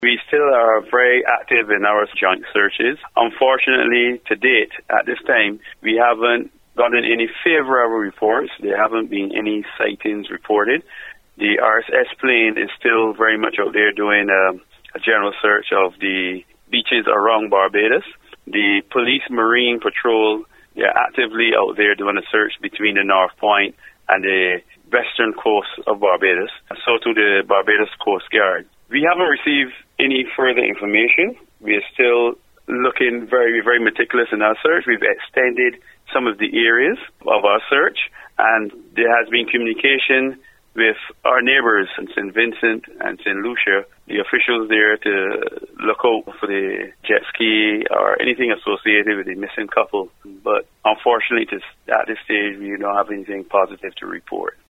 We still are very active in our joint searches. Unfortunately, to date, at this time, we haven't gotten any favorable reports. There haven't been any sightings reported. The RSS plane is still very much out there doing a general search of the beaches around Barbados. The police marine patrol, they're actively out there doing a search between the North Point and the western coast of Barbados, and so to the Barbados Coast Guard. We haven't received any further information. We are still looking very, very meticulous in our search. We've extended some of the areas of our search, and there has been communication with our neighbors in St. Vincent and St. Lucia, the officials there, to look out for the jet ski or anything associated with the missing couple. But unfortunately, at this stage, we don't have anything positive to report.